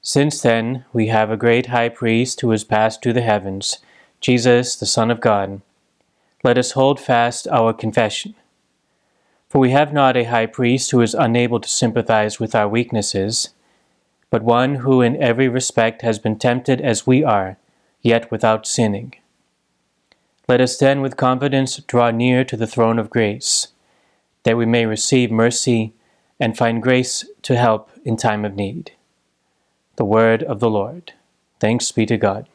Since then, we have a great high priest who has passed through the heavens, Jesus, the Son of God. Let us hold fast our confession. For we have not a high priest who is unable to sympathize with our weaknesses, but one who in every respect has been tempted as we are, yet without sinning. Let us then with confidence draw near to the throne of grace, that we may receive mercy and find grace to help in time of need. The word of the Lord. Thanks be to God.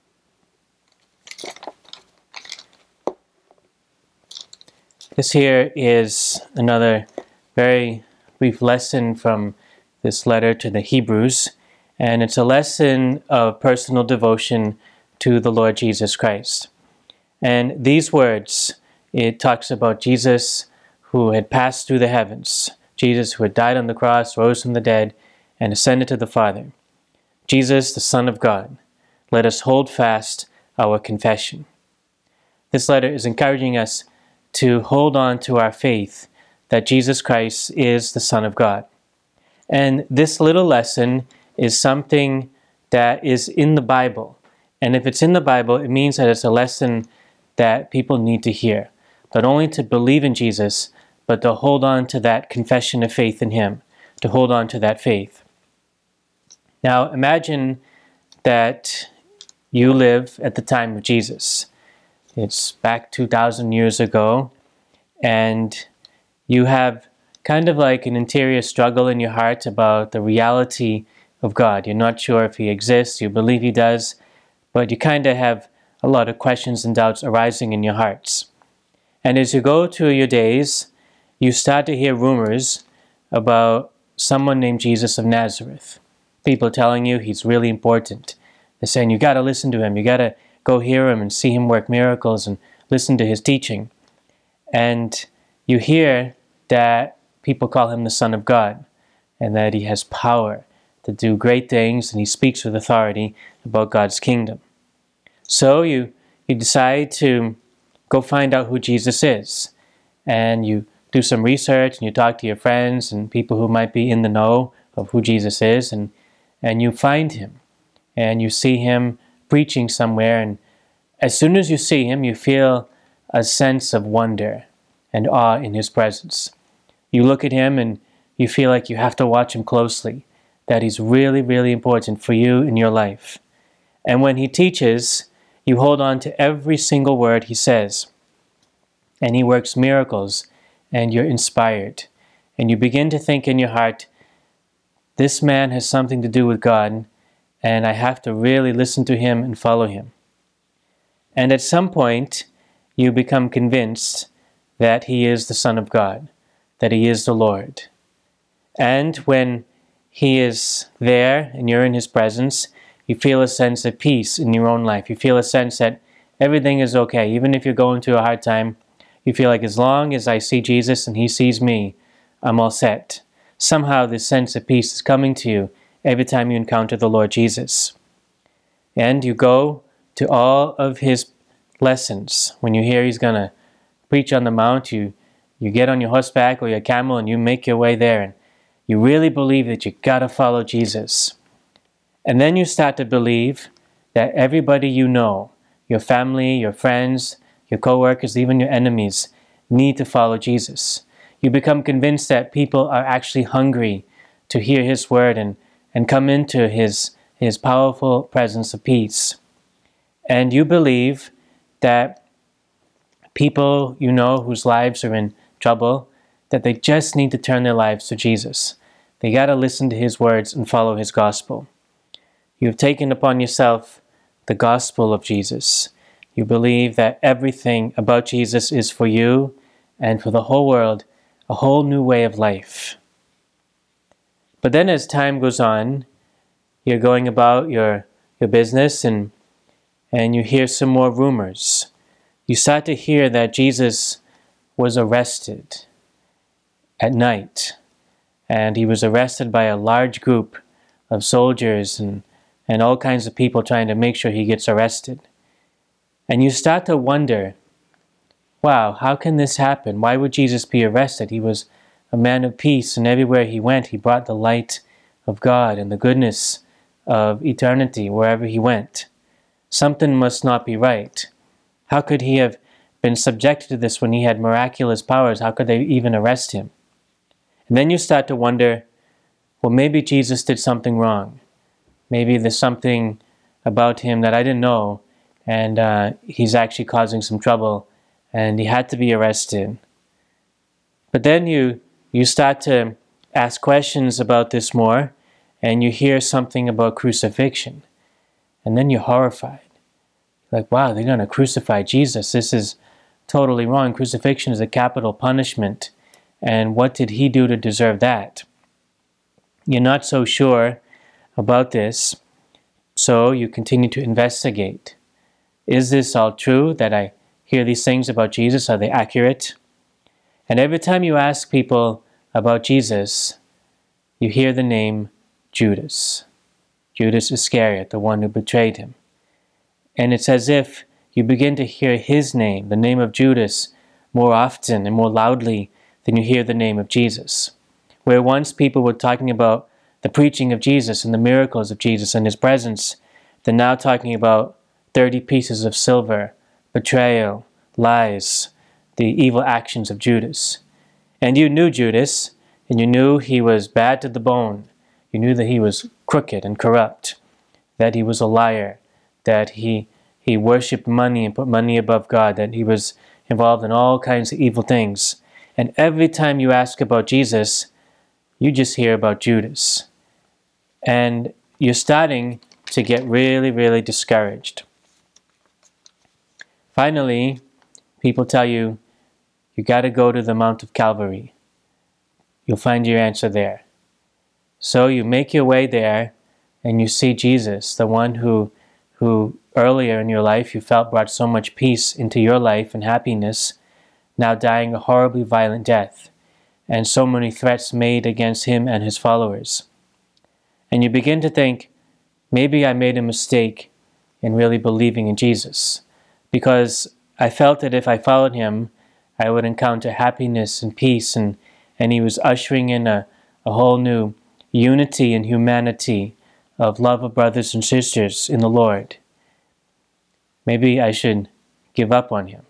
This here is another very brief lesson from this letter to the Hebrews, and it's a lesson of personal devotion to the Lord Jesus Christ. And these words, it talks about Jesus who had passed through the heavens, Jesus who had died on the cross, rose from the dead, and ascended to the Father. Jesus, the Son of God. Let us hold fast our confession. This letter is encouraging us to hold on to our faith that Jesus Christ is the Son of God. And this little lesson is something that is in the Bible. And if it's in the Bible, it means that it's a lesson that people need to hear. Not only to believe in Jesus, but to hold on to that confession of faith in Him, to hold on to that faith. Now, imagine that you live at the time of Jesus. It's back 2,000 years ago, and you have kind of like an interior struggle in your heart about the reality of God. You're not sure if He exists, you believe He does, but you kind of have a lot of questions and doubts arising in your hearts. And as you go through your days, you start to hear rumors about someone named Jesus of Nazareth. People telling you He's really important. They're saying you got to listen to Him, you got to go hear Him and see Him work miracles and listen to His teaching. And you hear that people call Him the Son of God and that He has power to do great things and He speaks with authority about God's kingdom. So you decide to go find out who Jesus is, and you do some research and you talk to your friends and people who might be in the know of who Jesus is, and you find Him and you see Him preaching somewhere, and as soon as you see Him, you feel a sense of wonder and awe in His presence. You look at Him and you feel like you have to watch Him closely, that He's really, really important for you in your life. And when He teaches, you hold on to every single word He says. And He works miracles, and you're inspired. And you begin to think in your heart, this man has something to do with God, and I have to really listen to Him and follow Him. And at some point, you become convinced that He is the Son of God, that He is the Lord. And when He is there and you're in His presence, you feel a sense of peace in your own life. You feel a sense that everything is okay. Even if you're going through a hard time, you feel like as long as I see Jesus and He sees me, I'm all set. Somehow this sense of peace is coming to you every time you encounter the Lord Jesus. And you go to all of His lessons. When you hear He's going to preach on the mount, you get on your horseback or your camel and you make your way there, and you really believe that you got to follow Jesus. And then you start to believe that everybody you know, your family, your friends, your co-workers, even your enemies, need to follow Jesus. You become convinced that people are actually hungry to hear His word and come into His powerful presence of peace. And you believe that people you know whose lives are in trouble, that they just need to turn their lives to Jesus. They got to listen to His words and follow His gospel. You've taken upon yourself the gospel of Jesus. You believe that everything about Jesus is for you and for the whole world, a whole new way of life. But then as time goes on, you're going about your business and you hear some more rumors. You start to hear that Jesus was arrested at night, and He was arrested by a large group of soldiers and all kinds of people trying to make sure He gets arrested. And you start to wonder, wow, how can this happen? Why would Jesus be arrested? He was a man of peace, and everywhere He went, He brought the light of God and the goodness of eternity wherever he went. Something must not be right. How could he have been subjected to this when he had miraculous powers? How could they even arrest him? And then you start to wonder, well, maybe Jesus did something wrong. Maybe there's something about him that I didn't know, and he's actually causing some trouble, and he had to be arrested. But then you start to ask questions about this more, and you hear something about crucifixion. And then you're horrified. Like, wow, they're going to crucify Jesus. This is totally wrong. Crucifixion is a capital punishment. And what did he do to deserve that? You're not so sure about this, so you continue to investigate. Is this all true, that I hear these things about Jesus? Are they accurate? And every time you ask people about Jesus, you hear the name Judas. Judas Iscariot, the one who betrayed him. And it's as if you begin to hear his name, the name of Judas, more often and more loudly than you hear the name of Jesus. Where once people were talking about the preaching of Jesus and the miracles of Jesus and his presence, they're now talking about 30 pieces of silver, betrayal, lies, the evil actions of Judas. And you knew Judas, and you knew he was bad to the bone. You knew that he was crooked and corrupt, that he was a liar, that he worshipped money and put money above God, that he was involved in all kinds of evil things. And every time you ask about Jesus, you just hear about Judas. And you're starting to get really, really discouraged. Finally, people tell you, you got to go to the Mount of Calvary. You'll find your answer there. So you make your way there, and you see Jesus, the one who earlier in your life you felt brought so much peace into your life and happiness, now dying a horribly violent death, and so many threats made against him and his followers. And you begin to think, maybe I made a mistake in really believing in Jesus, because I felt that if I followed him, I would encounter happiness and peace, and he was ushering in a whole new unity and humanity of love of brothers and sisters in the Lord. Maybe I should give up on him.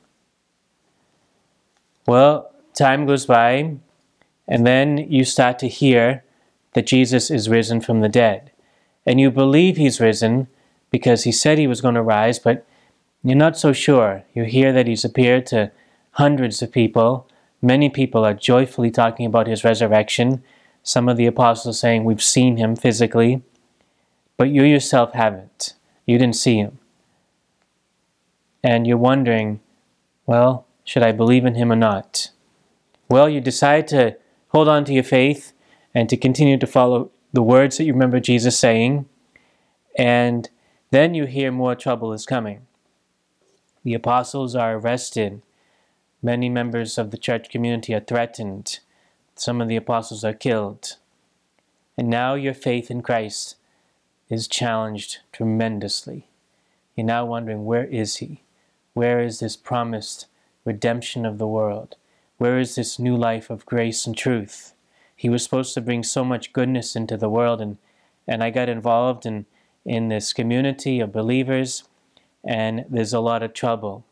Well, time goes by, and then you start to hear that Jesus is risen from the dead. And you believe he's risen because he said he was going to rise, but you're not so sure. You hear that he's appeared to hundreds of people. Many people are joyfully talking about his resurrection. Some of the apostles saying, we've seen him physically, but you yourself haven't. You didn't see him. And you're wondering, well, should I believe in him or not? Well, you decide to hold on to your faith and to continue to follow the words that you remember Jesus saying, and then you hear more trouble is coming. The apostles are arrested. Many members of the church community are threatened. Some of the apostles are killed. And now your faith in Christ is challenged tremendously. You're now wondering, where is he? Where is this promised redemption of the world? Where is this new life of grace and truth? He was supposed to bring so much goodness into the world, and I got involved in this community of believers, and there's a lot of trouble.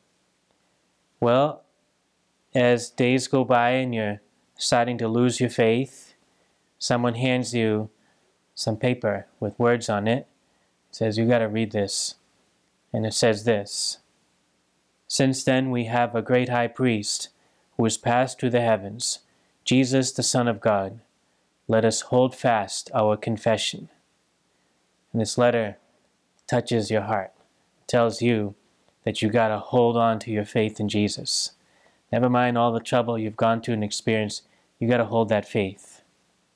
Well, as days go by and you're starting to lose your faith, someone hands you some paper with words on it. It says, you got to read this. And it says this: Since then we have a great high priest who is passed through the heavens, Jesus the Son of God. Let us hold fast our confession. And this letter touches your heart. It tells you that you got to hold on to your faith in Jesus. Never mind all the trouble you've gone through and experienced, you got to hold that faith.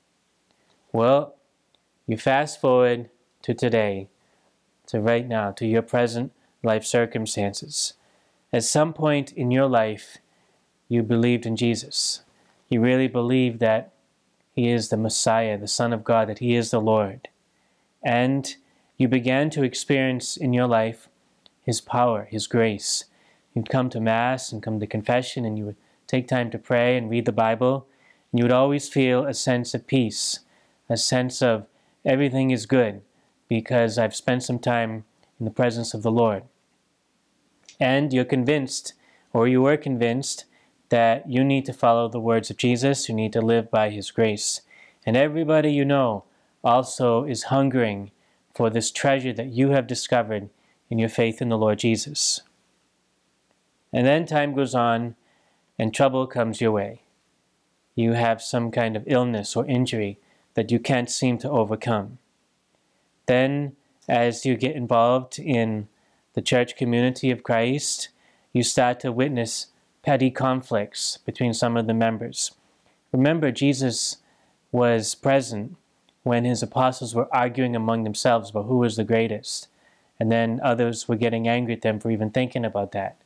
Well, you fast forward to today, to right now, to your present life circumstances. At some point in your life, you believed in Jesus. You really believed that he is the Messiah, the Son of God, that he is the Lord. And you began to experience in your life his power, his grace. You'd come to Mass and come to confession, and you would take time to pray and read the Bible, and you would always feel a sense of peace, a sense of everything is good. because I've spent some time in the presence of the Lord. And you're convinced, or you were convinced, that you need to follow the words of Jesus, you need to live by His grace. And everybody you know also is hungering for this treasure that you have discovered in your faith in the Lord Jesus. And then time goes on and trouble comes your way. You have some kind of illness or injury that you can't seem to overcome. Then, as you get involved in the church community of Christ, you start to witness petty conflicts between some of the members. Remember, Jesus was present when His apostles were arguing among themselves about who was the greatest. And then others were getting angry at them for even thinking about that.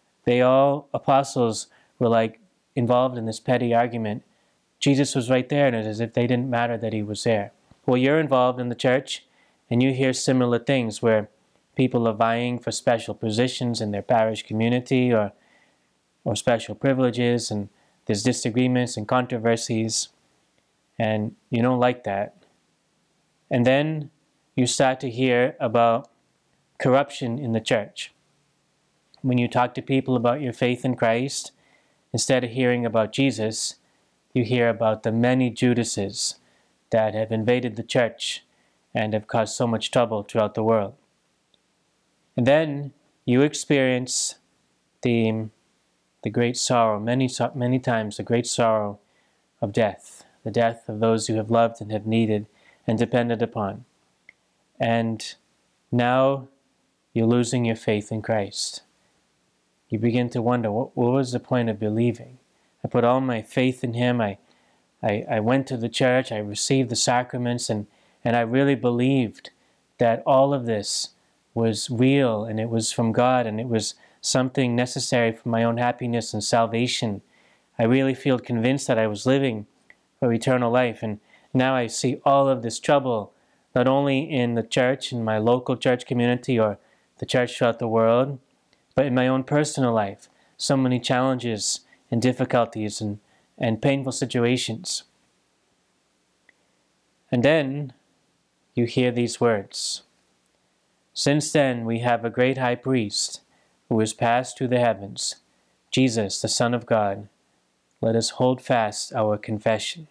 Apostles were like involved in this petty argument. Jesus was right there, and it's as if they didn't matter that He was there. Well, you're involved in the church, and you hear similar things where people are vying for special positions in their parish community or special privileges, and there's disagreements and controversies, and you don't like that. And then you start to hear about corruption in the church. When you talk to people about your faith in Christ, instead of hearing about Jesus, you hear about the many Judases that have invaded the church and have caused so much trouble throughout the world. And then you experience the great sorrow, many times the great sorrow of death, the death of those you have loved and have needed and depended upon. And now you're losing your faith in Christ. You begin to wonder, what was the point of believing? I put all my faith in Him. I went to the church. I received the sacraments, and I really believed that all of this was real, and it was from God, and it was something necessary for my own happiness and salvation. I really feel convinced that I was living for eternal life, and now I see all of this trouble, not only in the church, in my local church community, or the church throughout the world, but in my own personal life. So many challenges and difficulties and painful situations. And then you hear these words. Since then we have a great high priest who has passed through the heavens, Jesus, the Son of God. Let us hold fast our confession.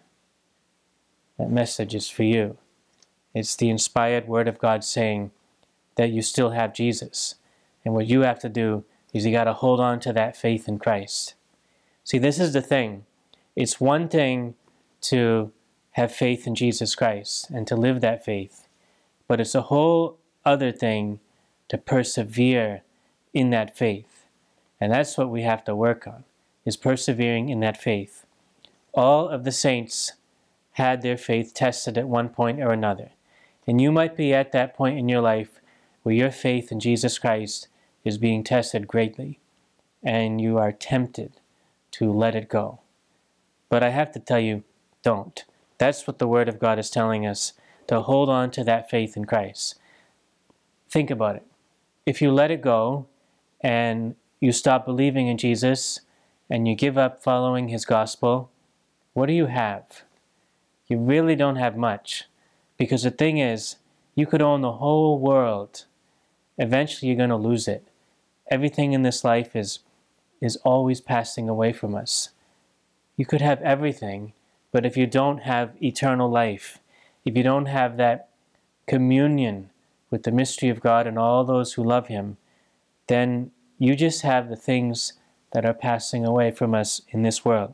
That message is for you. It's the inspired word of God saying that you still have Jesus. And what you have to do is you got to hold on to that faith in Christ. See, this is the thing. It's one thing to have faith in Jesus Christ and to live that faith. But it's a whole other thing to persevere in that faith. And that's what we have to work on, is persevering in that faith. All of the saints had their faith tested at one point or another. And you might be at that point in your life where your faith in Jesus Christ is being tested greatly, and you are tempted to let it go. But I have to tell you, don't. That's what the Word of God is telling us, to hold on to that faith in Christ. Think about it. If you let it go, and you stop believing in Jesus, and you give up following His gospel, what do you have? You really don't have much. Because the thing is, you could own the whole world. Eventually you're going to lose it. Everything in this life is always passing away from us. You could have everything, but if you don't have eternal life, if you don't have that communion with the mystery of God and all those who love Him, then you just have the things that are passing away from us in this world.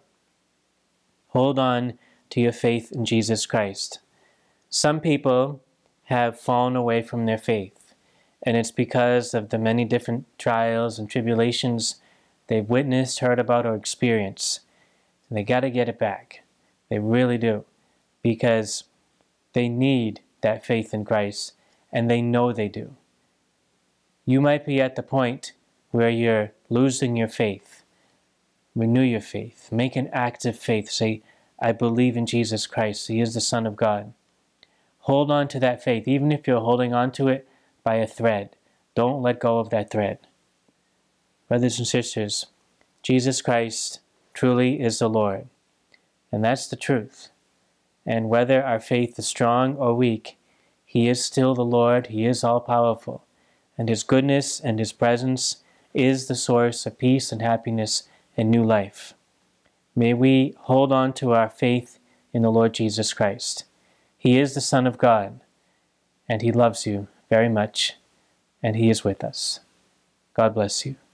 Hold on to your faith in Jesus Christ. Some people have fallen away from their faith, and it's because of the many different trials and tribulations they've witnessed, heard about, or experienced. And they got to get it back. They really do, because they need that faith in Christ, and they know they do. You might be at the point where you're losing your faith. Renew your faith. Make an active faith. Say, I believe in Jesus Christ. He is the Son of God. Hold on to that faith, even if you're holding on to it by a thread. Don't let go of that thread. Brothers and sisters, Jesus Christ truly is the Lord. And that's the truth. And whether our faith is strong or weak, He He is still the Lord. He is all-powerful. And His goodness and His presence is the source of peace and happiness and new life. May we hold on to our faith in the Lord Jesus Christ. He is the Son of God, and He loves you very much, and He is with us. God bless you.